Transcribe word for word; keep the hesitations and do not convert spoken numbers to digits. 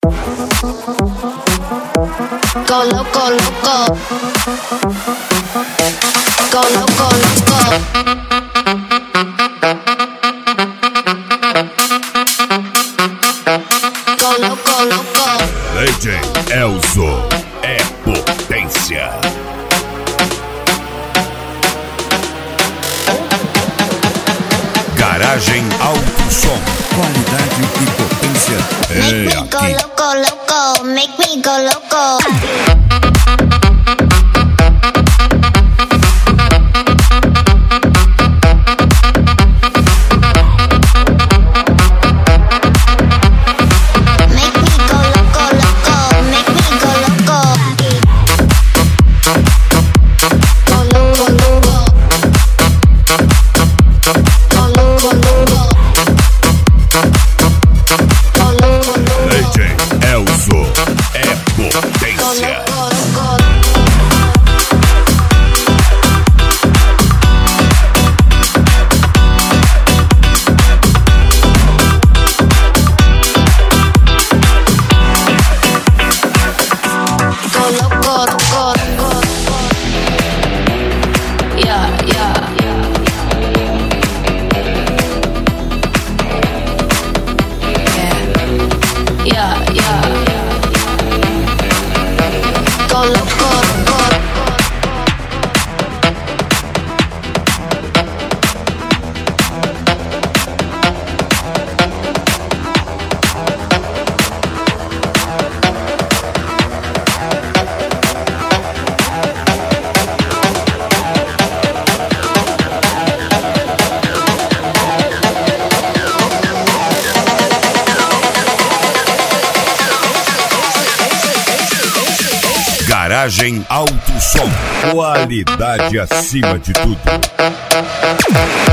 Go loco, loco. Go loco, loco. Go loco, loco. D J Elzo é potência. Garagem Alto Som. Qualidade e potência é Make me go aqui. loco, loco. Make me go loco. D J Elzo é potência. Go loco, loco, loco. Yeah, yeah. Yeah, yeah. Go loco, loco. Garagem Alto Som. Qualidade acima de tudo.